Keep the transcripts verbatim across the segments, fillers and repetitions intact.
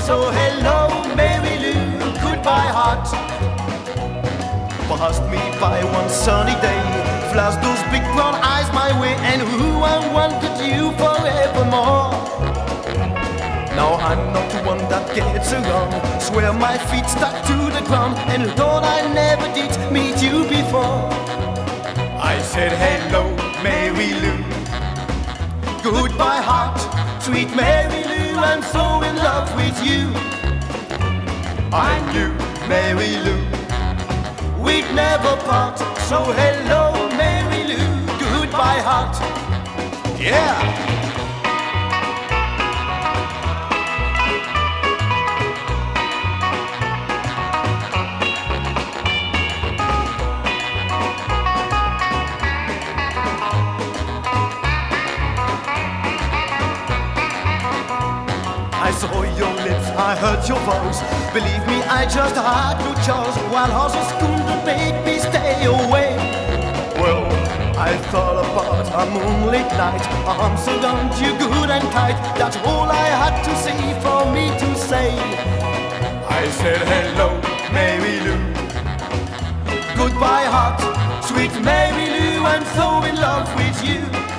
So hello, Mary Lou, goodbye heart. Passed me by one sunny day, flashed those big brown eyes my way, and who I wanted you forevermore. Now I'm not the one that gets around, swear my feet stuck to the ground, and thought I never did meet you before. I said hello, Mary Lou, goodbye heart, sweet Mary Lou, I'm so in love with you. I knew, Mary Lou, we'd never part. So hello, Mary Lou, goodbye heart. Yeah. I saw your lips, I heard your voice. Believe me, I just had no choice. While horses couldn't make me stay away. Well, I thought about a moonlit night, arms around you good and tight. That's all I had to say for me to say. I said hello, Mary Lou, goodbye heart, sweet Mary Lou, I'm so in love with you.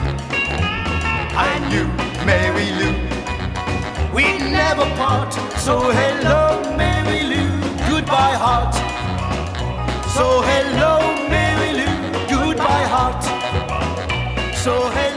I knew, Mary Lou, we'd never part. So hello, Mary Lou, goodbye heart. So hello, Mary Lou, goodbye heart. So hello.